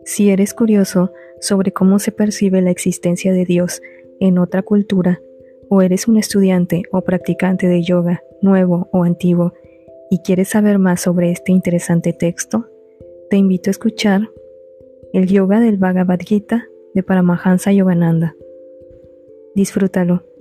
Si eres curioso sobre cómo se percibe la existencia de Dios en otra cultura, o eres un estudiante o practicante de yoga, nuevo o antiguo, y quieres saber más sobre este interesante texto, te invito a escuchar el Yoga del Bhagavad Gita de Paramahansa Yogananda. Disfrútalo.